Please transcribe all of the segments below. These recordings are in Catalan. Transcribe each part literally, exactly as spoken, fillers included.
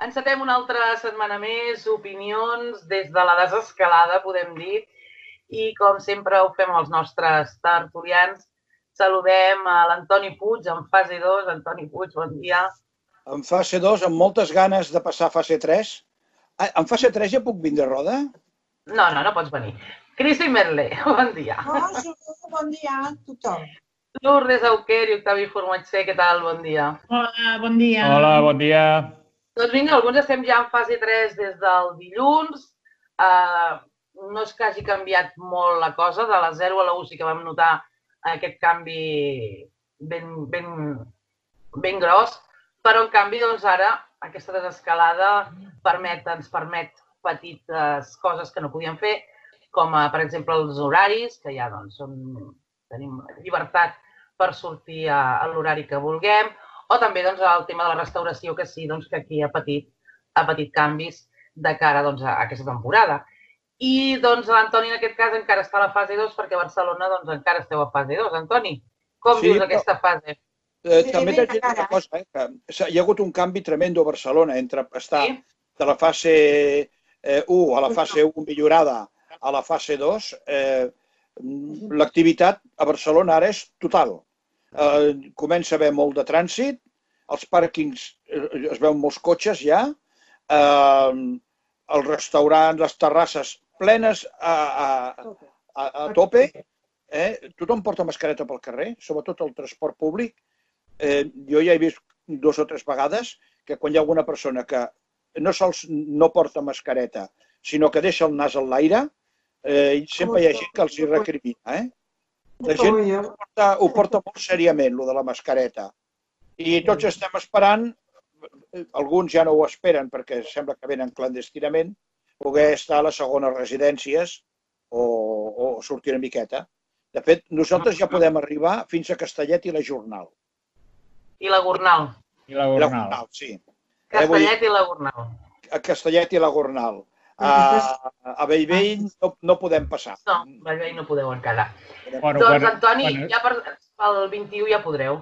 Encetem una altra setmana més, opinions des de la desescalada, podem dir, i com sempre ho fem els nostres tertulians. Saludem a l'Antoni Puig en fase dos. Antoni Puig, bon dia. En fase dos, amb moltes ganes de passar a fase tres. En fase tres ja puc vindre, Roda? No, no, no pots venir. Cristi Merle, bon dia. Bon dia a tothom. Lourdes Auquer i Octavi Formatger, què tal? Bon dia. Hola, bon dia. Hola, bon dia. Doncs vinga, alguns estem ja en fase tres des del dilluns. Uh, no és que hagi canviat molt la cosa, de la zero a la u sí que vam notar aquest canvi ben, ben, ben gros, però en canvi doncs ara aquesta desescalada permet, ens permet petites coses que no podíem fer, com a, per exemple els horaris, que ja doncs, són, tenim llibertat per sortir a, a l'horari que vulguem, o també doncs, el tema de la restauració, que sí doncs, que aquí ha patit, ha patit canvis de cara doncs, a aquesta temporada. I doncs, l'Antoni en aquest cas encara està a la fase dos, perquè a Barcelona doncs, encara esteu a fase dos. Antoni, com Sí, vius però- aquesta fase? Eh, també t'haig de dir una cosa, eh, que s'ha- hi ha hagut un canvi tremendo a Barcelona entre estar Sí? de la fase eh, u a la fase u millorada a la fase dos. Eh, L'activitat a Barcelona ara és total. Eh, comença a haver molt de trànsit, els pàrquings eh, es veuen molts cotxes ja, eh, els restaurants, les terrasses plenes a, a, a, a tope, eh? Tothom porta mascareta pel carrer, sobretot el transport públic. Eh, jo ja he vist dos o tres vegades que quan hi ha alguna persona que no sols no porta mascareta, sinó que deixa el nas a l'aire, eh, sempre hi ha gent que els hi recrimina. Eh? La gent ho porta, ho porta molt seriament, lo de la mascareta. I tots estem esperant, alguns ja no ho esperen perquè sembla que venen clandestinament, poder estar a les segones residències o, o sortir una miqueta. De fet, nosaltres ja podem arribar fins a Castellet i la Jornal. I la Gornal. I la I la Gornal. Gornal, sí. Castellet i la Gornal. A Castellet i la Gornal. A, a Bellvei no, no podem passar. No, Bellvei no podeu encara. Bueno, Doncs, quan- Antoni, quan- ja per, pel vint-i-u ja podreu.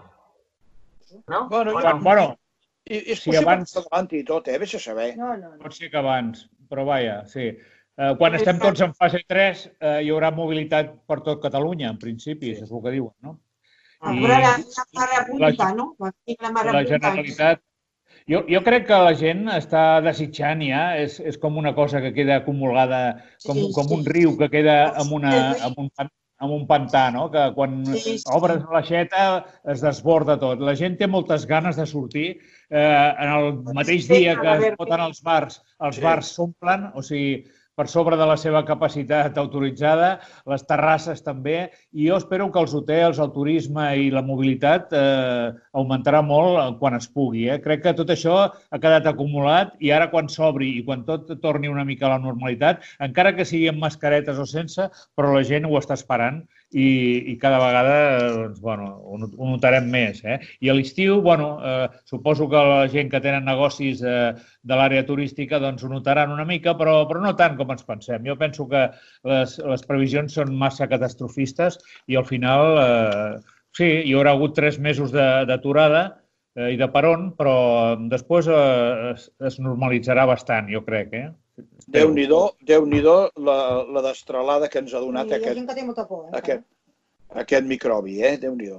No? Bueno, O ja- no? Bueno, I, és Sí, possible abans- que s'avanti i tot, eh? Vés a saber. No, no, no. pot ser que abans, però vaja, sí. Eh, quan estem tots en fase tres, eh, hi haurà mobilitat per tot Catalunya, en principi, això és el que diuen, no? I Però la, la marabunta, no? La la marabunta. Generalitat... Jo, jo crec que la gent està desitjant ja, és, és com una cosa que queda acumulada, com, Sí, com sí. un riu que queda amb, una, amb, un, pan- amb un pantà, no? Que quan Sí, sí. obres l'aixeta es desborda tot. La gent té moltes ganes de sortir. Eh, en el mateix Sí, dia a que es veure. voten els bars, els Sí. bars s'omplen, o sigui, per sobre de la seva capacitat autoritzada, les terrasses també, i jo espero que els hotels, el turisme i la mobilitat eh, augmentarà molt quan es pugui. Eh? Crec que tot això ha quedat acumulat i ara quan s'obri i quan tot torni una mica a la normalitat, encara que sigui amb mascaretes o sense, però la gent ho està esperant i, i cada vegada doncs, bueno, ho not- ho notarem més. Eh? I a l'estiu, bueno, eh, suposo que la gent que tenen negocis eh, de l'àrea turística doncs, ho notaran una mica, però, però no tant com ens pensem. Jo penso que les, les previsions són massa catastrofistes i al final, eh, sí, hi haurà hagut tres mesos de- d'aturada eh, i de peron, però després eh, es, es normalitzarà bastant, jo crec. Eh? Déu-n'hi-do, Déu-n'hi-do la, la destralada que ens ha donat Hi ha aquest, gent que té molta por. Eh? aquest, aquest microbi, eh? Déu-n'hi-do.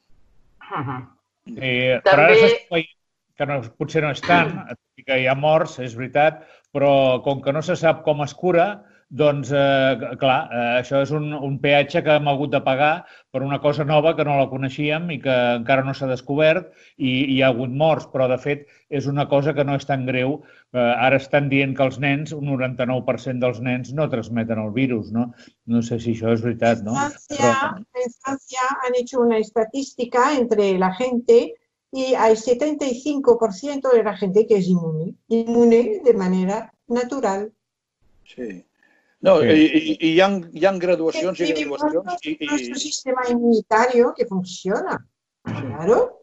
Mhm. Sí, però ara També- s'està veient que no, potser no és tant, tot i que hi ha morts, és veritat, però com que no se sap com es cura, doncs, eh, clar, eh, això és un, un peatge que hem hagut de pagar per una cosa nova que no la coneixíem i que encara no s'ha descobert i hi ha hagut morts, però de fet és una cosa que no és tan greu. Eh, ara estan dient que els nens, un noranta-nou per cent dels nens no transmeten el virus, no? No sé si això és veritat, no? Francia, en Francia han hecho una estadística entre la gente y hay setenta y cinco por ciento de la gente que es inmune, inmune de manera natural. Sí. No, Sí. i, i, i hi, ha, hi ha graduacions i Vivimos graduacions i, nuestro i, sistema inmunitario que funciona, claro.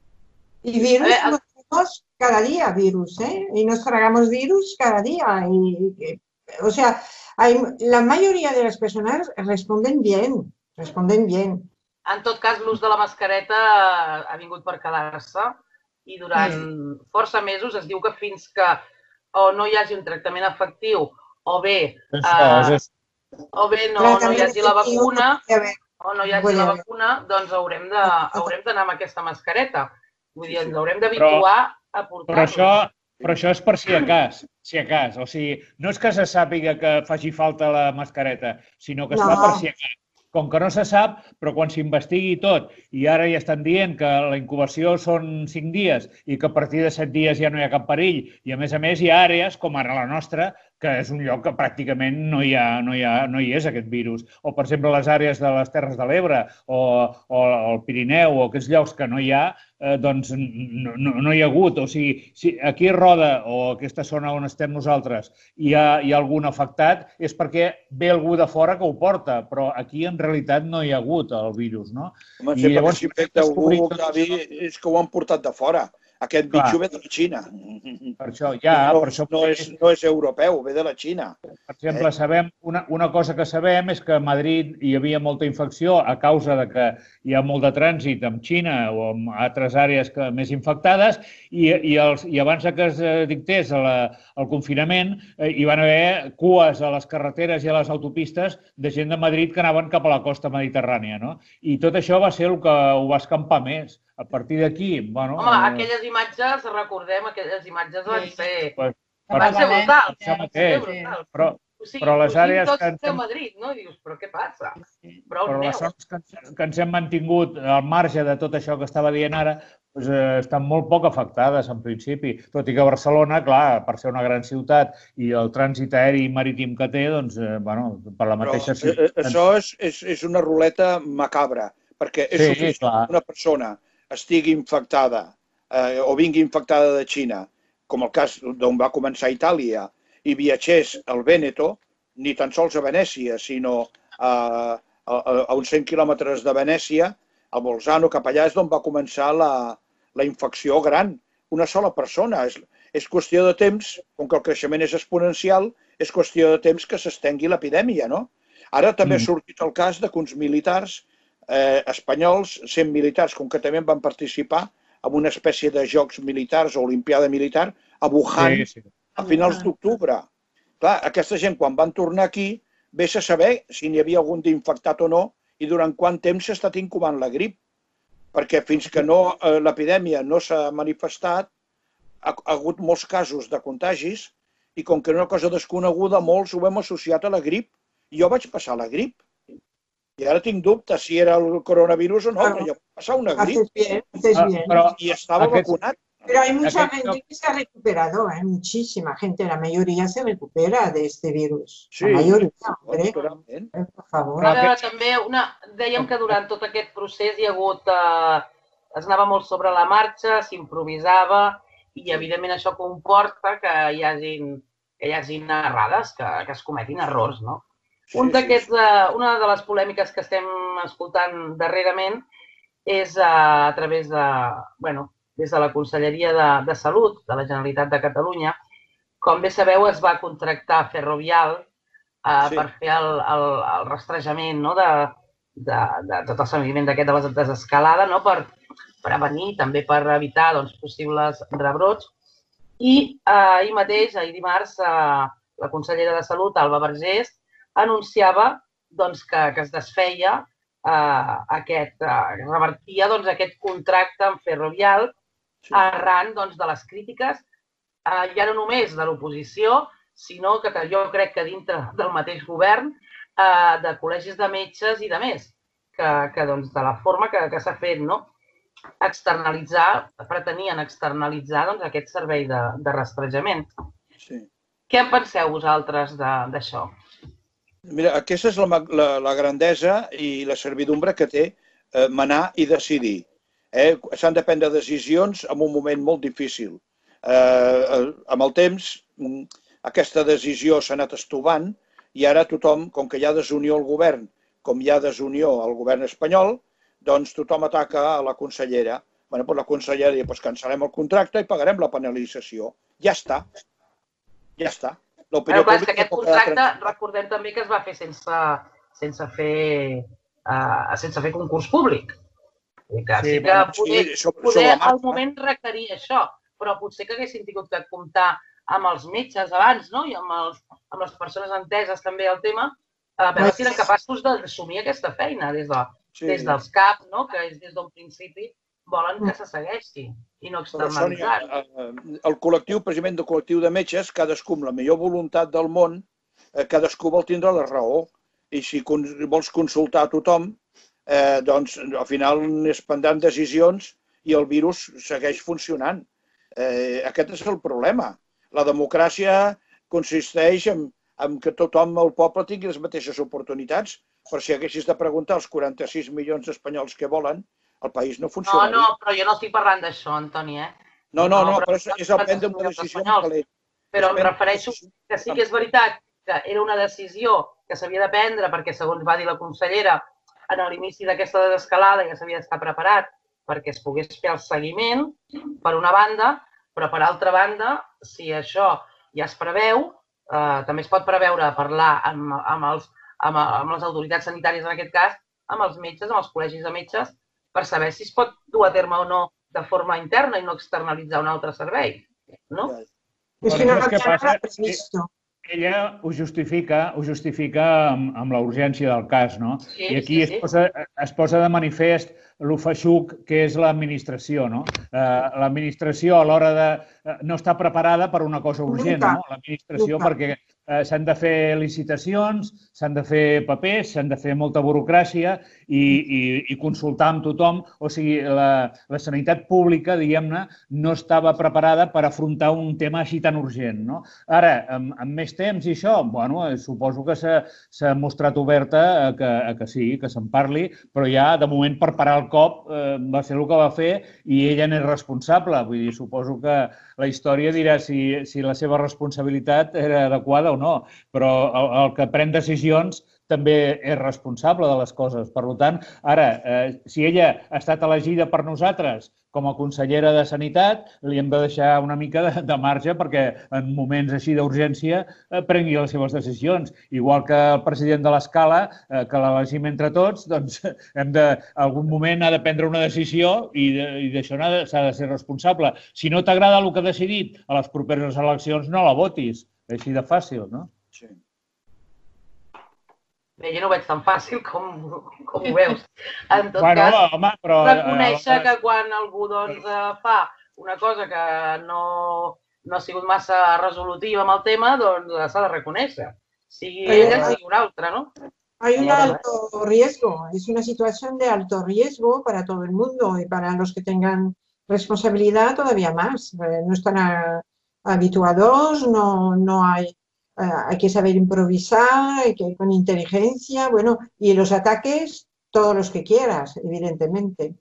Y virus A ver, nos tenemos cada día, virus, ¿eh? Y nos tragamos virus cada día. Y, y- o sea, hay, la mayoría de las personas responden bien, responden bien. En tot cas, l'ús de la mascareta ha vingut per quedar-se i durant força mesos es diu que fins que o no hi hagi un tractament efectiu o bé, eh, o bé no, no hi hagi la vacuna o no hi hagi la vacuna, doncs haurem de, haurem d'anar amb aquesta mascareta. Vull dir, ens haurem d'habituar a portar-la. Però això és per si a cas, si a cas. O sigui, no és que se sàpiga que faci falta la mascareta, sinó que es fa per si a cas. Com que no se sap, però quan s'investigui tot, i ara ja estan dient que la incubació són cinc dies i que a partir de set dies ja no hi ha cap perill, i a més a més hi ha àrees, com ara la nostra, que és un lloc que pràcticament no hi, ha, no hi, ha, no hi és aquest virus. O, per exemple, les àrees de les Terres de l'Ebre o, o el Pirineu o aquests llocs que no hi ha, eh, doncs no, no, no hi ha hagut. O sigui, si aquí a Roda o aquesta zona on estem nosaltres hi ha, hi ha algun afectat, és perquè ve algú de fora que ho porta, però aquí en realitat no hi ha hagut el virus, no? Home, I llavors, si infecta algú, Gavi, és que ho han portat de fora. Aquest bitxo ve de la Xina. Per això, ja, no, per això... No és, no és europeu, ve de la Xina. Per exemple, eh? sabem, una, una cosa que sabem és que a Madrid hi havia molta infecció a causa de que hi ha molt de trànsit amb Xina o amb altres àrees que, més infectades i, i, els, i abans que es dictés la, el confinament eh, hi van haver cues a les carreteres i a les autopistes de gent de Madrid que anaven cap a la costa mediterrània, no? I tot això va ser el que ho va escampar més. A partir d'aquí, bueno... Home, aquelles imatges, recordem, aquelles imatges van ser... Pues, van ser brutals. Això mateix. Però, o sigui, però les àrees tots que ens a Madrid, no? I dius, però què passa? Però, però les zones que, que ens hem mantingut al marge de tot això que estava dient ara, doncs, eh, estan molt poc afectades, en principi. Tot i que Barcelona, clar, per ser una gran ciutat i el trànsit aeri i marítim que té, doncs, eh, bueno, per la mateixa... Però, eh, això és, és, és una ruleta macabra, perquè és sí, suficient clar. que una persona estigui infectada eh, o vingui infectada de Xina, com el cas d'on va començar Itàlia, i viatgés al Vèneto, ni tan sols a Venècia, sinó a, a, a uns cent quilòmetres de Venècia, a Bolzano, cap allà és d'on va començar la, la infecció gran. Una sola persona. És, és qüestió de temps, com que el creixement és exponencial, és qüestió de temps que s'estengui l'epidèmia, no? Ara també ha sortit el cas de que uns militars Eh, espanyols, cent militars concretament, van participar en una espècie de jocs militars o olimpiada militar a Wuhan sí, sí. a finals d'octubre. Clar, aquesta gent, quan van tornar aquí, vés a saber si n'hi havia algun d'infectat o no i durant quant temps s'ha estat incubant la grip. Perquè fins que no eh, l'epidèmia no s'ha manifestat, ha, ha hagut molts casos de contagis i com que era una cosa desconeguda, molts ho hem associat a la grip. Jo vaig passar la grip. I ara tinc dubtes si era el coronavirus o no, pero yo he pasado una gripe. Haces bien, haces bien. Pero, y estaba aquest, vacunado. Pero hay mucha aquest, gente que se ha recuperado, ¿eh? Muchísima gente, la mayoría se recupera de este virus. Sí, la mayoría, hombre. Eh, por favor. Ara també una, dèiem que durant tot aquest procés hi ha hagut... Eh, es anava molt sobre la marxa, s'improvisava i, evidentment, això comporta que hi hagin, que hi hagin errades, que, que es cometin errors, no? Sí, Un sí, sí. Una de les polèmiques que estem escoltant darrerament és a, a través de, bueno, des de la Conselleria de, de Salut de la Generalitat de Catalunya. Com bé sabeu, es va contractar Ferrovial eh, sí. per fer el, el, el rastrejament, no, de, de, de tot el seguiment d'aquest de la desescalada, no, per prevenir, també per evitar doncs, possibles rebrots. I eh, ahir mateix, ahir dimarts, eh, la consellera de Salut, Alba Vergés, anunciava doncs, que, que es desfeia, eh, aquest, eh, revertia doncs, aquest contracte amb Ferrovial sí. arran doncs, de les crítiques, eh, ja no només de l'oposició, sinó que jo crec que dintre del mateix govern, eh, de col·legis de metges i de més, que, que doncs, de la forma que, que s'ha fet, no? externalitzar, pretenien externalitzar doncs, aquest servei de, de rastrejament. Sí. Què en penseu vosaltres d'això? Mira, aquesta és la, la, la grandesa i la servidumbra que té eh, manar i decidir. Eh? S'han de prendre decisions en un moment molt difícil. Eh, amb el temps, aquesta decisió s'ha anat estovant i ara tothom, com que hi ha desunió al govern, com hi ha desunió al govern espanyol, doncs tothom ataca a la consellera. Bé, doncs la consellera diu, doncs cancel·lem el contracte i pagarem la penalització. Ja està. Ja està. Però clar, és que aquest contracte, recordem també que es va fer sense, sense, fer, uh, sense fer concurs públic. Sí que poder al moment requerir això, però potser que haguessin tingut que comptar amb els metges abans, no? I amb les persones enteses també al tema, a veure si eren capaços d'assumir aquesta feina des dels C A P, que és des d'un principi volen que se segueixi i no externalitzar. El col·lectiu, precisament del col·lectiu de metges, cadascú amb la millor voluntat del món, cadascú vol tindre la raó. I si vols consultar a tothom, doncs al final es prendran decisions i el virus segueix funcionant. Aquest és el problema. La democràcia consisteix en que tothom, el poble, tingui les mateixes oportunitats. Per si haguessis de preguntar als quaranta-sis milions d'espanyols que volen, el país no funcionaria. No, no, però jo no estic parlant d'això, Antoni, eh? No, no, no, però és el prendre una decisió valenta. Però em refereixo que sí que és veritat que era una decisió que s'havia de prendre perquè, segons va dir la consellera, en l'inici d'aquesta desescalada ja s'havia d'estar preparat perquè es pogués fer el seguiment, per una banda, però per altra banda, si això ja es preveu, també es pot preveure parlar amb les autoritats sanitàries, en aquest cas, amb els metges, amb els col·legis de metges, per saber si es pot dur a terme o no de forma interna i no externalitzar un altre servei, no? És que no l'ha previst. Ella ho justifica, ho justifica amb la urgència del cas, no? I aquí es posa de manifest lo feixuc que és l'administració, no? L'administració a l'hora de... no està preparada per una cosa urgent, no? L'administració perquè s'han de fer licitacions, s'han de fer papers, s'han de fer molta burocràcia i consultar amb tothom. O sigui, la sanitat pública, diguem-ne, no estava preparada per afrontar un tema així tan urgent, no? Ara, amb més temps i això, bueno, suposo que s'ha mostrat oberta a que sí, que se'n parli, però ja, de moment, per parar el cop, va fer el que va fer i ella n'és responsable. Vull dir, suposo que la història dirà si la seva responsabilitat era adequada o no, però el que pren decisions també és responsable de les coses. Per tant, ara, si ella ha estat elegida per nosaltres com a consellera de Sanitat, li hem de deixar una mica de marge perquè en moments així d'urgència prengui les seves decisions. Igual que el president de l'Escala, que l'elegim entre tots, doncs en algun moment ha de prendre una decisió i d'això s'ha de ser responsable. Si no t'agrada el que ha decidit a les properes eleccions, no la votis. Així de fàcil, no? Sí. Bé, jo no ho veig tan fàcil com ho veus. En tot cas, reconèixer que quan algú fa una cosa que no ha sigut massa resolutiva amb el tema, doncs s'ha de reconèixer. Sigui ella, sigui una altra, ¿no? Hay un alto riesgo, es una situación de alto riesgo para todo el mundo y para los que tengan responsabilidad todavía más. No están habituados, no hay... Hay que saber improvisar, hay que ir con inteligencia, bueno, y los ataques, todos los que quieras, evidentemente.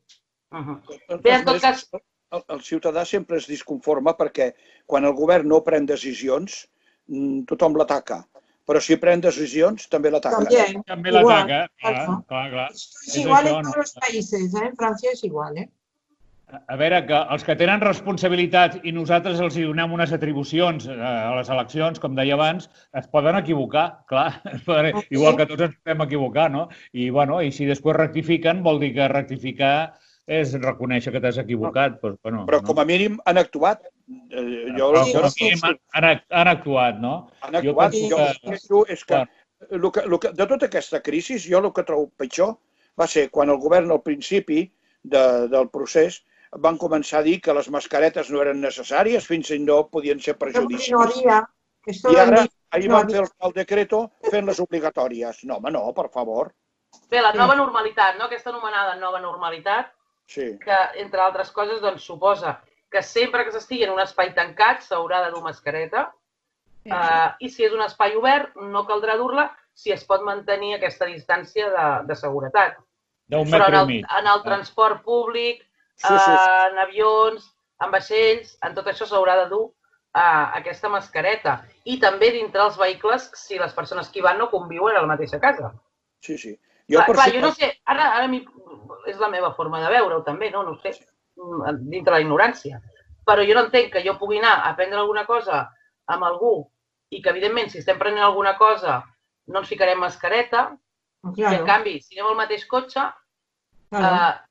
El ciutadà sempre es disconforma perquè quan el govern no pren decisions, tothom l'ataca. Però si pren decisions, també l'ataca. També l'ataca, clar, clar. És igual en tots els països, en França és igual, eh? A veure, que els que tenen responsabilitats i nosaltres els donem unes atribucions a les eleccions, com deia abans, es poden equivocar, clar. Igual que tots ens podem equivocar, no? I si després rectifiquen, vol dir que rectificar és reconèixer que t'has equivocat. Però com a mínim han actuat. Han actuat, no? Han actuat. De tota aquesta crisi, jo el que trobo pitjor va ser quan el govern al principi del procés van començar a dir que les mascaretes no eren necessàries fins i no podien ser perjudicials. I ara, ahir van fer el decreto fent les obligatòries. No, home, no, per favor. Bé, la nova normalitat, no? Aquesta anomenada nova normalitat, que, entre altres coses, doncs suposa que sempre que s'estigui en un espai tancat s'haurà de dur mascareta i si és un espai obert no caldrà dur-la si es pot mantenir aquesta distància de seguretat. Però en el transport públic, en avions, en vaixells, en tot això s'haurà de dur aquesta mascareta. I també dintre els vehicles si les persones que hi van no conviuen a la mateixa casa. Sí, sí. Clar, jo no sé, ara és la meva forma de veure-ho també, no ho sé, dintre la ignorància. Però jo no entenc que jo pugui anar a prendre alguna cosa amb algú i que, evidentment, si estem prenent alguna cosa no ens ficarem mascareta i, en canvi, si anem al mateix cotxe,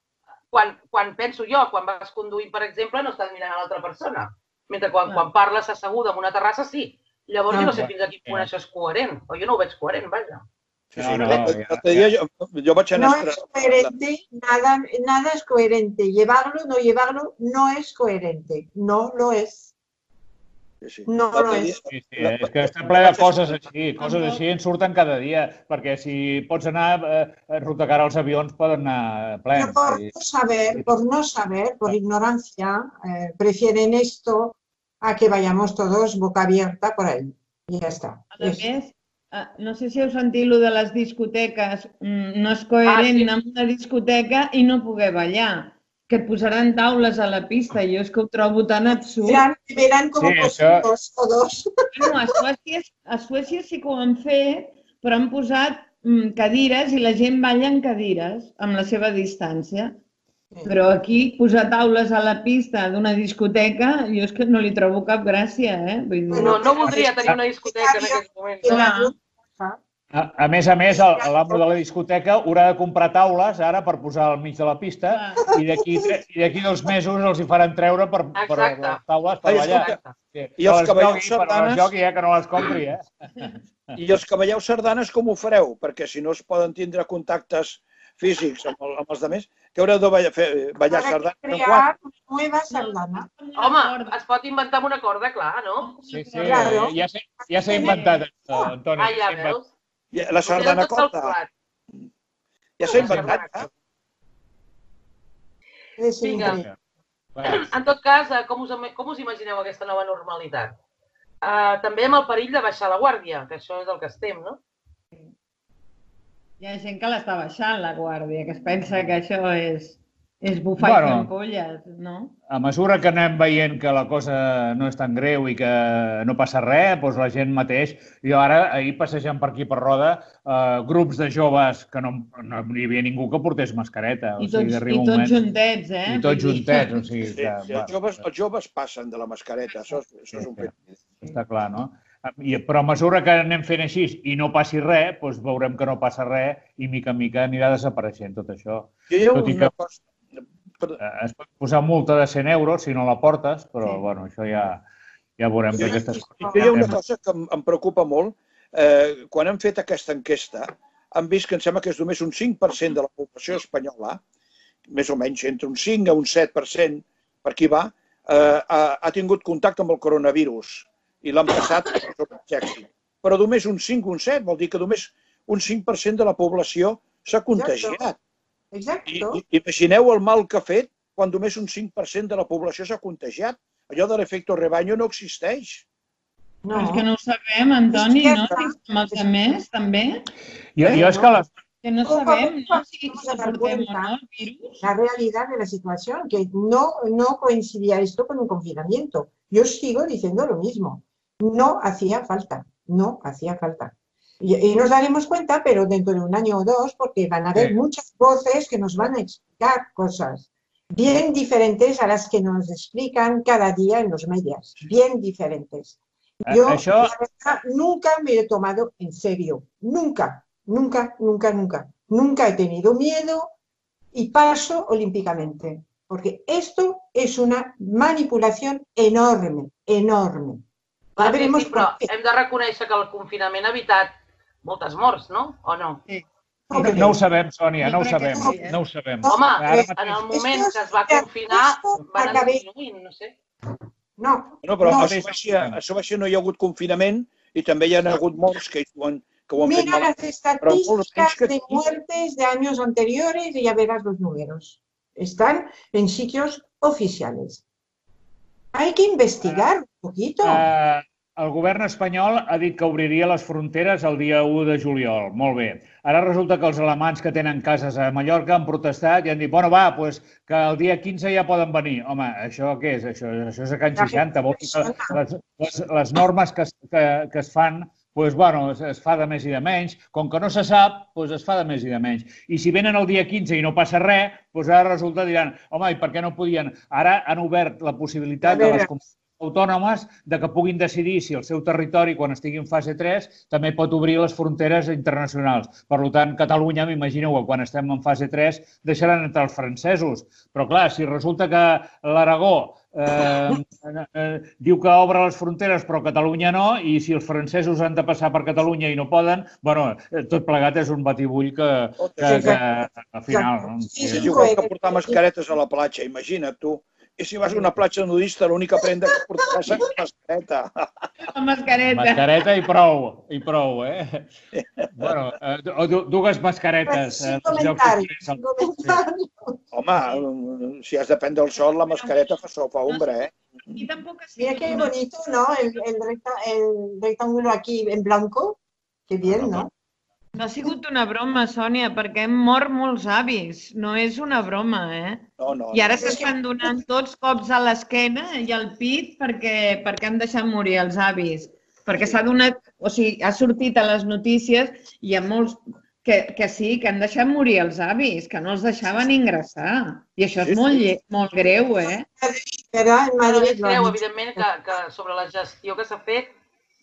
quan penso jo, quan vas conduint, per exemple, no estàs mirant a l'altra persona. Mentre quan parles asseguda en una terrassa, sí. Llavors jo no sé fins a quin punt això és coherent. O jo no ho veig coherent, vaja. Sí, sí, l'altre dia yo vaig anar... No es coherente, nada, nada es coherente. Llevarlo, no llevarlo, no es coherente. No lo es. No lo es. Sí, sí, és que està ple de coses així. Coses així en surten cada dia, perquè si pots anar a rotegar els avions poden anar plens. Pero por no saber, por no saber, por ignorancia, eh, prefieren esto a que vayamos todos boca abierta por ahí. Y ya está. A més, no sé si heu sentit lo de les discoteques, no és coherent anar a una discoteca i no poder ballar, que et posaran taules a la pista. Jo és que ho trobo tan absurd. Verán com posibles todos. A Suècia sí que ho han fet, però han posat cadires i la gent balla en cadires, amb la seva distància. Però aquí, posar taules a la pista d'una discoteca, jo és que no li trobo cap gràcia, eh? No, no voldria tenir una discoteca en aquests moments. A més a més, l'amo de la discoteca haurà de comprar taules ara per posar al mig de la pista i d'aquí dos mesos els hi faran treure per les taules per ballar. I els que balleu sardanes... que no les compri, eh? I els que balleu sardanes com ho fareu? Perquè si no es poden tindre contactes físics amb els altres, que haureu de ballar sardanes? Crear una nueva sardana. Home, es pot inventar amb una corda, clar, no? Sí, sí, ja s'ha inventat, Antoni. Ah, ja veus? La sardana corta. Ja s'ha inventat, eh? Vinga. En tot cas, com us imagineu aquesta nova normalitat? També amb el perill de baixar la guàrdia, que això és el que estem, no? Hi ha gent que l'està baixant, la guàrdia, que es pensa que això és bufar i fer ampolles, no? A mesura que anem veient que la cosa no és tan greu i que no passa res, doncs la gent mateix... Jo ara, ahir passejant per aquí per Roda, grups de joves que no hi havia ningú que portés mascareta. I tots juntets, eh? I tots juntets, o sigui... Els joves passen de la mascareta, això és un fet. Està clar, no? Però a mesura que anem fent així i no passi res, doncs veurem que no passa res i mica en mica anirà desapareixent tot això. Tot i que es pot posar multa de cent euros si no la portes, però bueno, això ja veurem que aquestes coses... Hi ha una cosa que em preocupa molt. Quan hem fet aquesta enquesta, hem vist que em sembla que és només un cinc per cent de la població espanyola, més o menys entre un cinc a un set per cent, per aquí va, ha tingut contacte amb el coronavirus. I l'han passat sense èxit. Però només un cinc o un set, vol dir que només un cinc per cent de la població s'ha contagiat. Imagineu el mal que ha fet quan només un cinc per cent de la població s'ha contagiat. Allò de l'efecte rebaño no existeix. Però és que no ho sabem, Antoni, no? Si amb els altres, també. Jo és que les... Que no sabem, ¿no? Si soportemos el virus. La realidad de la situación, que no, no coincidía esto con un confinamiento. Yo sigo diciendo lo mismo. No hacía falta, no hacía falta. Y, y nos daremos cuenta, pero dentro de un año o dos, porque van a haber sí. muchas voces que nos van a explicar cosas bien diferentes a las que nos explican cada día en los medios. Bien diferentes. Yo, Això... la verdad, nunca me he tomado en serio. Nunca. Nunca, nunca, nunca. Nunca he tenido miedo y paso olímpicamente. Porque esto es una manipulación enorme, enorme. Va, sí, sí, però hem de reconèixer que el confinament ha evitat moltes morts, no? O no? Sí. No ho sabem, Sònia, no ho sabem. No ho sabem. Home, en el moment que es va confinar van anar disminuint, no sé. No. No, però a Suècia no hi ha hagut confinament i també hi ha hagut morts que ho han... Mira las estadísticas de muertes de años anteriores y ya verás los números. Están en sitios oficiales. Hay que investigar un poquito. El govern espanyol ha dit que obriria les fronteres el dia u de juliol. Molt bé. Ara resulta que els alemanys que tenen cases a Mallorca han protestat i han dit, bueno, va, doncs que el dia quinze ja poden venir. Home, això què és? Això és a Can seixanta. Les normes que es fan... Doncs, bueno, es fa de més i de menys. Com que no se sap, doncs es fa de més i de menys. I si venen el dia quinze i no passa res, doncs ara resulta diran, home, i per què no podien? Ara han obert la possibilitat de les autònomes de que puguin decidir si el seu territori, quan estigui en fase tres, també pot obrir les fronteres internacionals. Per tant, Catalunya, m'imagino que quan estem en fase tres deixaran entrar els francesos. Però, clar, si resulta que l'Aragó eh, eh, diu que obre les fronteres però Catalunya no, i si els francesos han de passar per Catalunya i no poden, bueno, tot plegat és un batibull que, que, que al final... No? És igual que portar mascaretes a la platja, imagina't tu. I si vas a una platja nudista, l'única prenda que portaràs és la mascareta. La mascareta. Mascareta i prou, i prou, eh? Bueno, o dues mascaretes. Sin comentari, sin comentari. Home, si has de prendre el sol, la mascareta fa sopa ombra, eh? Y tampoco así. Mira qué bonito, ¿no? El, el, recta, el rectángulo aquí en blanco. Qué bien, ¿no? No ha sigut una broma, Sònia, perquè hem mort molts avis. No és una broma, eh? No, no. I ara s'estan donant tots cops a l'esquena i al pit perquè, perquè han deixat morir els avis. Perquè s'ha donat, o sigui, ha sortit a les notícies i hi ha molts que, que sí, que han deixat morir els avis, que no els deixaven ingressar. I això és molt, molt greu, eh? Però en Madrid... És greu, evidentment, que, que sobre la gestió que s'ha fet,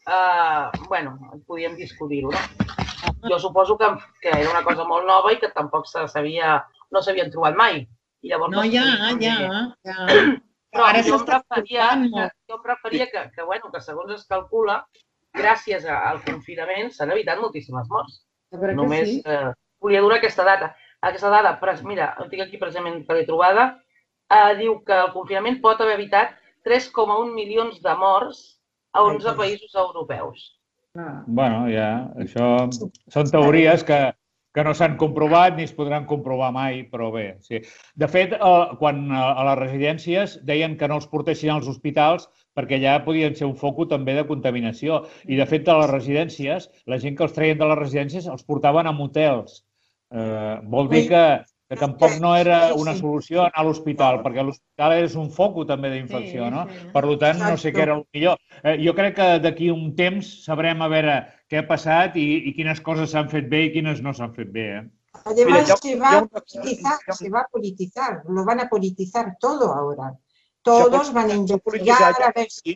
eh, bueno, podíem discutir-ho, no? Jo suposo que, que era una cosa molt nova i que tampoc se sabia, no s'havien trobat mai. I llavors no, ja, ja, ja. Però ara jo em referia, jo em referia que, que, bueno, que segons es calcula, gràcies al confinament s'han evitat moltíssimes morts. Només sí? eh, volia donar aquesta data. Aquesta dada, mira, ho tinc aquí precisament que l'he trobada, eh, diu que el confinament pot haver evitat tres coma un milions de morts a onze països europeus. Ah. Bueno, ja, això són teories que, que no s'han comprovat ni es podran comprovar mai, però bé. Sí. De fet, eh, quan a les residències deien que no els portessin als hospitals perquè allà podien ser un foc també de contaminació. I, de fet, a les residències, la gent que els treien de les residències els portaven a motels. Eh, vol dir que, que tampoc no era una solució anar a l'hospital, perquè l'hospital és un foc també d'infecció, no? Per tant, no sé què era el millor. Eh, jo crec que d'aquí un temps sabrem a veure què ha passat i, i quines coses s'han fet bé i quines no s'han fet bé. Eh? Además, se va a politizar, se va a politizar, lo van a politizar todo ahora. Todos van a investigar a ver si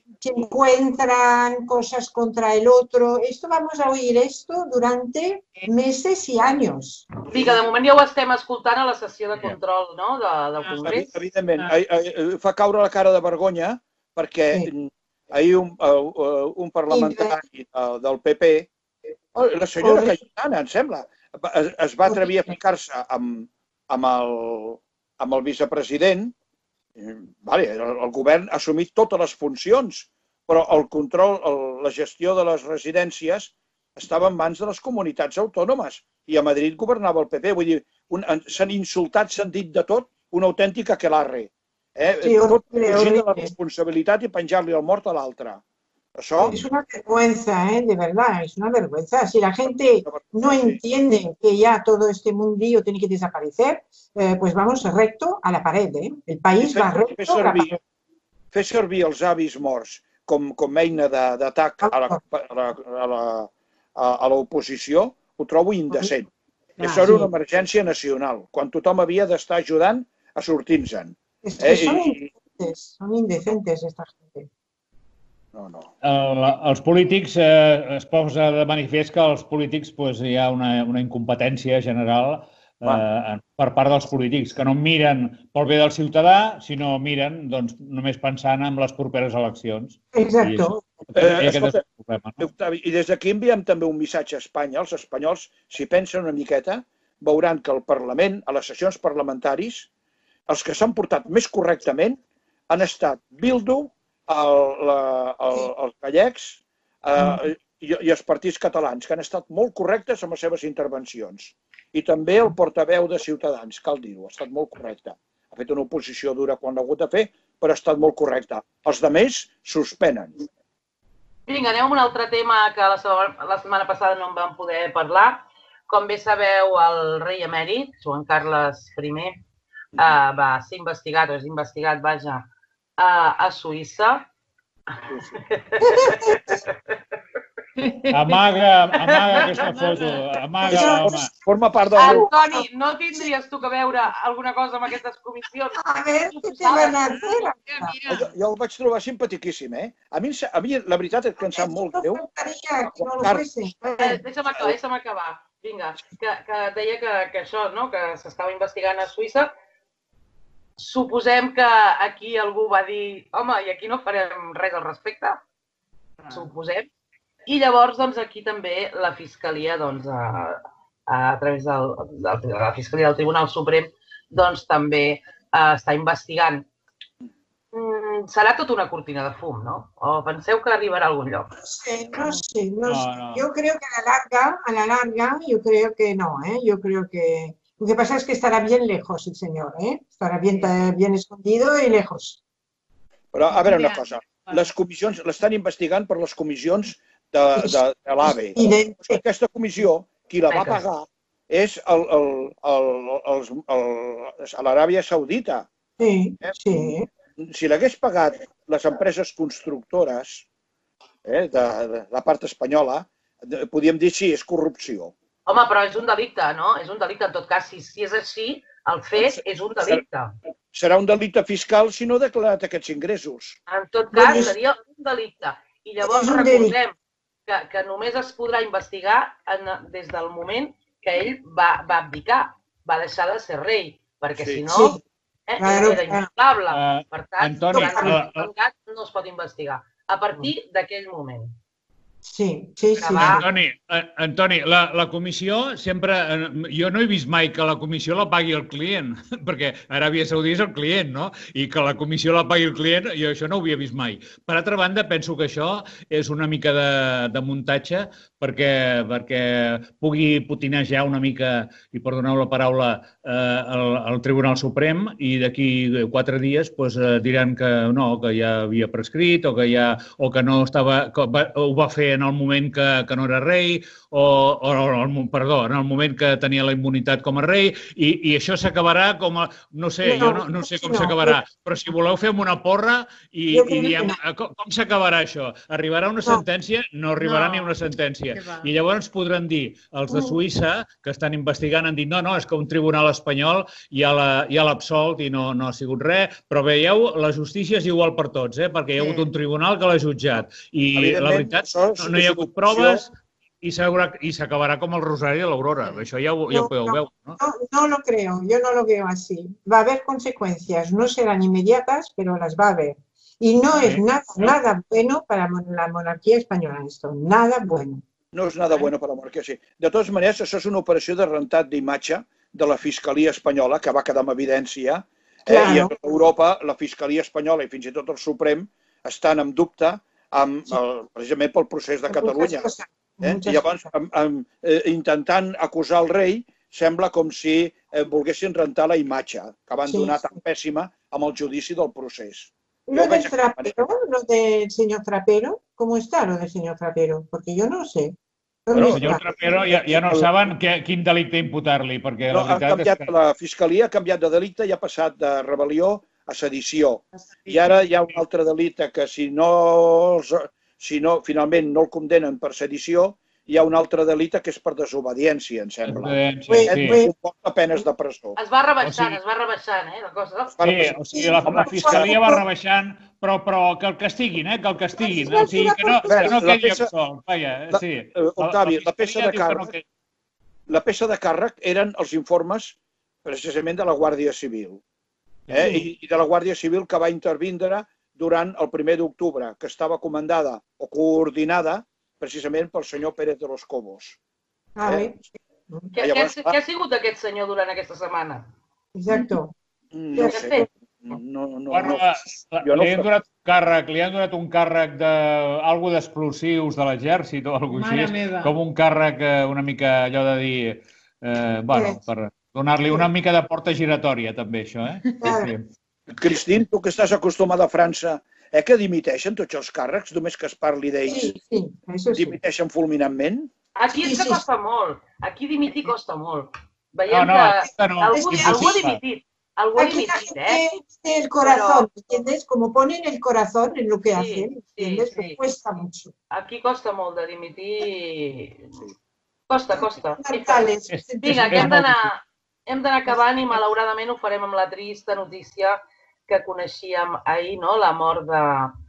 encuentran cosas contra el otro. Esto vamos a oír esto durante meses y años. Sí, que de moment ja ho estem escoltant a la sessió de control, no?, de, del Congrés. Evidentment, fa caure la cara de vergonya perquè ahir un, un parlamentari del P P, la senyora Cayetana, em sembla, es va atrevir a ficar-se amb, amb, el, amb el vicepresident. Vale, el govern ha assumit totes les funcions, però el control, la gestió de les residències estava en mans de les comunitats autònomes i a Madrid governava el P P. Vull dir, s'han insultat, s'han dit de tot, una autèntica aquelarre. Eh? Sí, tot fugir de la responsabilitat i penjar-li el mort a l'altre. Eso... Es una vergüenza, ¿eh? De verdad, es una vergüenza. Si la gente no entiende que ya todo este mundillo tiene que desaparecer, eh, pues vamos recto a la pared, ¿eh? El país va recto fer servir, a la pared. Fer servir els avis morts com, com eina d'atac a l'oposició ho trobo indecent. Ah, Això era una emergència nacional, quan tothom havia d'estar ajudant a sortir-se'n. Es que eh? son indecentes, son indecentes esta gente. No, no. El, els polítics, eh, es posa de manifest que els polítics pues, hi ha una, una incompetència general eh, per part dels polítics, que no miren pel bé del ciutadà, sinó miren doncs, només pensant en les properes eleccions. Exacte. I, eh, escolta, problema, no? Octavi, i des d'aquí enviem també un missatge a Espanya. Els espanyols, si pensen una miqueta, veuran que el Parlament, a les sessions parlamentaris, els que s'han portat més correctament han estat Bildu, El, la, el, els gallecs eh, i, i els partits catalans, que han estat molt correctes amb les seves intervencions. I també el portaveu de Ciutadans, cal dir-ho, ha estat molt correcte. Ha fet una oposició dura quan l'ha hagut de fer, però ha estat molt correcte. Els altres suspenen. Vinga, anem a un altre tema que la setmana, la setmana passada no en vam poder parlar. Com bé sabeu, el rei emèrit, Joan Carles primer, eh, va ser investigat, o és investigat, vaja, a Suïssa. Amaga, amaga aquesta foto. Amaga, home. Forma part del meu... Antoni, no tindries tu que veure alguna cosa amb aquestes comissions? A ver, què te van a fer? Jo, jo el vaig trobar simpaticíssim, eh? A mi, a mi la veritat és que em sap molt greu. No lo fuese. Eh, Deixa'm acabar, deixa'm acabar. Vinga, que, que deia que, que això, no?, que s'estava investigant a Suïssa. Suposem que aquí algú va dir, home, i aquí no farem res al respecte. Suposem. I llavors, doncs, aquí també la Fiscalia, doncs, a, a través del, del, de la Fiscalia del Tribunal Suprem, doncs, també eh, està investigant. Mm, serà tot una cortina de fum, ¿no? O penseu que arribarà a algun lloc? No sé, no sé. No No, sé. no. Yo creo que a la larga, a la larga, yo creo que no, ¿eh? Yo creo que... Lo que pasa es que estará bien lejos el señor, ¿eh? Estará bien, bien escondido y lejos. Però, a veure una cosa. Les comissions, l'estan investigant per les comissions de, de, de l'AVE. Aquesta comissió, qui la va pagar és el, el, el, els, el, l'Aràbia Saudita. Sí, sí. Si l'hagués pagat les empreses constructores eh, de, de la part espanyola, de, podríem dir sí, és corrupció. Home, però és un delicte, no? És un delicte, en tot cas, si, si és així, el fet és un delicte. Serà un delicte fiscal si no ha declarat aquests ingressos. En tot cas, seria un delicte. I llavors recordem que, que només es podrà investigar en, des del moment que ell va, va abdicar, va deixar de ser rei, perquè Sí. si no, Sí. eh, Claro, era claro. imputable. Uh, Per tant, Antoni, durant uh, el gat no es pot investigar. A partir d'aquell moment. Sí, sí, sí. Acabar. Antoni, eh, Antoni la, la comissió sempre... eh, Jo no he vist mai que la comissió la pagui el client, perquè Aràbia Saudí és el client, no? I que la comissió la pagui el client, jo això no ho havia vist mai. Per altra banda, penso que això és una mica de, de muntatge perquè, perquè pugui potinejar una mica, i perdoneu la paraula, eh, el, el Tribunal Suprem i d'aquí quatre dies pues, eh, diran que no, que ja havia prescrit o que, ja, o que no estava... Que va, ho va fer en el moment que, que no era rei o, o el, perdó, en el moment que tenia la immunitat com a rei i, i això s'acabarà com a... No sé, No, jo no, no sé com no. s'acabarà, però si voleu fem una porra i, Jo i crec que diem no. eh, com, com s'acabarà això? Arribarà una No. sentència? No arribarà No. ni una sentència. Que va. I llavors podran dir, els de Suïssa que estan investigant han dit no, no, és que un tribunal espanyol ja l'ha ja l'ha absolt i no, no ha sigut res, però veieu, la justícia és igual per tots, eh? Perquè hi ha hagut un tribunal que l'ha jutjat i la Evidentment, veritat això no, no hi ha hagut proves i s'haurà- i s'acabarà com el Rosari de l'Aurora. Això ja ho, ja ho podeu No, veure, no? No, no lo creo, yo no lo veo así. Va a haber consecuencias, no serán inmediatas, pero las va a haber. Y no es Sí. nada, nada bueno para mon- la monarquía española esto, nada bueno. No és nada bueno per la monarquia, sí. De totes maneres, això és una operació de rentat d'imatge de la Fiscalia espanyola, que va quedar amb evidència, eh? Claro. I a tota Europa, la Fiscalia espanyola i fins i tot el Suprem estan en dubte amb, Sí. el, precisament pel procés de Muchas Catalunya. cosas, Eh? muchas I llavors, cosas. amb, amb, eh, intentant acusar el rei, sembla com si eh, volguessin rentar la imatge que van Sí, donar sí. tan pèssima amb el judici del procés. Lo Yo del pensé que- trapero, lo del señor Trapero, ¿cómo está lo del señor Trapero? Porque yo no sé. El ¿Dónde senyor está? Trapero ja, ja no saben que, quin delicte imputar-li, perquè No, la ha veritat és canviat, que... la Fiscalia ha canviat de delicte i ha passat de rebel·lió a sedició. I ara hi ha un altre delicte que si no, els- si no finalment no el condemnen per sedició, hi ha un altre delicte que és per desobediència, em sembla. Desobediència, Pues- sí. pues- Comporta penes de presó. Es va rebaixant, O sigui- es va rebaixant, eh, la cosa. Sí, o sigui, la, la Fiscalia va rebaixant, però, però que el castiguin, eh, que el castiguin. O sigui, que no, que no La quedi peça- absolt. Vaja, la- sí. eh, Octavi, la peça Fiscalia de diu que no càrrec- quedi- La peça de càrrec eren els informes precisament de la Guàrdia Civil. Eh? I, I de la Guàrdia Civil que va intervindre durant el primer d'octubre, que estava comandada o coordinada precisament pel senyor Pérez de los Cobos. Ah, Eh? ¿ves? Què, què, Llavors, què ha sigut aquest senyor durant aquesta setmana? Exacto. No Què ha sé. fet? No, no, no, Bueno, no. la, la, Jo no li han sé. donat un càrrec, li han donat un càrrec de algo d'explosius de l'exèrcit o alguna cosa Mare així, meva. com un càrrec eh, una mica allò de dir, eh, bueno, per donar-li una mica de porta giratòria també això, eh? Claro. Sí. Cristín, tu que estàs acostumada a França, eh, que dimiteixen tots els càrrecs, només que es parli d'ells, Sí, sí, eso sí. dimiteixen fulminantment? Aquí és Sí, que sí. costa molt. Aquí dimitir costa molt. No, Veiem no, que aquesta no, algú, impossible. algú ha dimitit. algú ha Aquí la dimitit, eh? gente tiene el corazón, ¿entiendes? Como ponen el corazón en lo que Sí, hacen, sí, ¿entiendes? sí. Pues cuesta mucho. Aquí costa molt de dimitir. Costa, costa. Mortales. Vinga, que hem d'anar hem d'anar acabant i malauradament ho farem amb la trista notícia que coneixíem ahir, no? La mort de,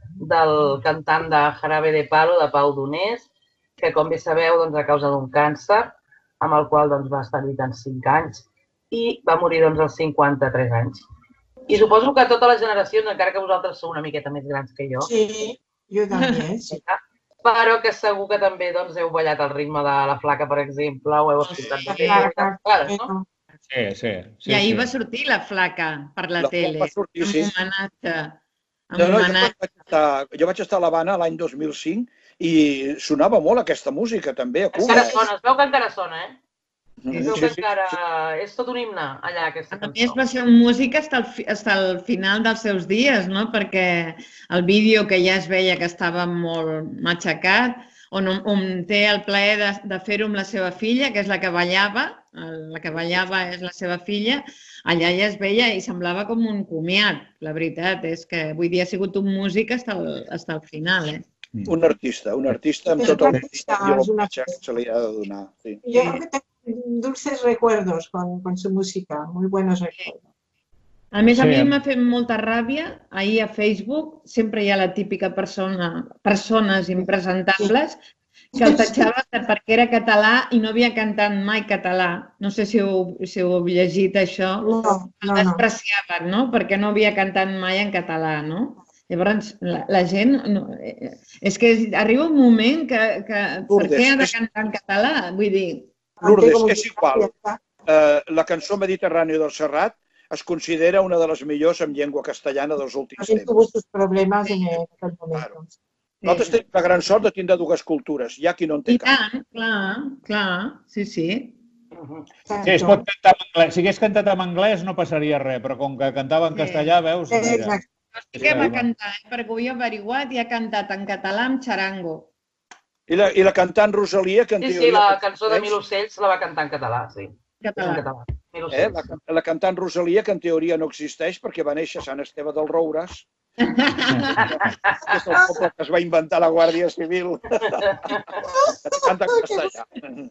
del cantant de Jarabe de Palo, de Pau Donés, que com bé sabeu, doncs, a causa d'un càncer, amb el qual doncs, va estar lluitant cinc anys i va morir doncs, als cinquanta-tres anys. I suposo que totes les generacions, encara que vosaltres sou una miqueta més grans que jo, Sí, yo también, sí. però que segur que també doncs, heu ballat al ritme de la Flaca, per exemple, o heu escoltat de Claro, Flaca, claro, no? no. Sí, sí. sí I ahir sí. va sortir la Flaca per la, La tele, va sortir, sí. amb homenatge. Amb No, no, jo, homenatge. vaig estar, jo vaig estar a l'Havana l'any dos mil cinc i sonava molt aquesta música, també, a Cuba. Encara sona, es veu que encara sona, eh? Sí, Es veu sí, que sí. encara... És tot un himne, allà, aquesta A més, cançó. va ser un músic fins al, fi- fins al final dels seus dies, no? Perquè el vídeo que ja es veia que estava molt matxacat, on, on té el plaer de, de fer-ho amb la seva filla, que és la que ballava, la que ballava és la seva filla, allà ja es veia i semblava com un comiat. La veritat és que vull dir, ha sigut un músic fins al, fins al final, eh? Un artista, un artista amb És tot un el artista, i és un l'homenatge que se li ha de donar. Sí. Yo que tengo dulces recuerdos con, con su música, muy buenos recuerdos. A més, a Sí. mi m'ha fet molta ràbia. Ahir a Facebook sempre hi ha la típica persona, persones impresentables que el tatxava perquè era català i no havia cantat mai català. No sé si heu, si heu llegit això. No, El no, no. despreciaven, no? Perquè no havia cantat mai en català, no? Llavors, la, la gent... No, eh, és que arriba un moment que, que per Lourdes, què ha de és- cantar en català? Vull dir, Lourdes, Como és igual. Eh, la cançó Mediterrània del Serrat es considera una de les millors en llengua castellana dels últims También tuvo temps. sus problemas en aquel momento. Nosaltres tenim la gran sort de tindre dues cultures. Hi ha qui no en té i cap. tant, clar, clar, sí, sí. Mhm. Sí, es pot cantar en anglès. Si hagués cantat en anglès no passaria res, però com que cantava en Sí. castellà, veus? Mira. Exacto. Sí que va cantar, eh? Perquè ho he averiguat i ha cantat en català amb xarango. I la, i la cantant Rosalia, que en Sí, sí, teoria... la cançó de Mil Ocells la va cantar en català, sí. En Català. català. Mil Eh, Ocells. la, la cantant Rosalia, que en teoria no existeix perquè va néixer a Sant Esteve del Roures, que és el poble que es va inventar la Guàrdia Civil. Que canta en castellà.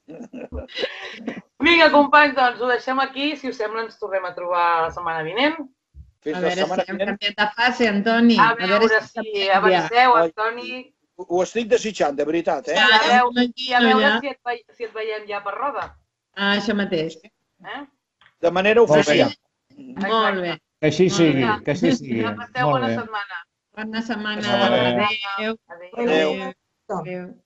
Vinga, companys, doncs ho deixem aquí. Si us sembla, ens tornem a trobar la setmana vinent. Fins A la veure setmana si hem vinent. canviat de fase, Antoni. A veure si avanceu, Ai. Antoni, Ho estic desitjant, de veritat, eh? i a veure, i a m'imagino veure ja. si, et, ve- si et veiem ja per roda. Ah, això mateix. Eh? De manera Molt bé. oficial. Molt bé. Que així sigui, Vinga. que així sigui. Que passeu Molt bona bé. setmana. Bona setmana. Bona setmana. Adéu. Adéu. Adéu. Adéu. Adéu.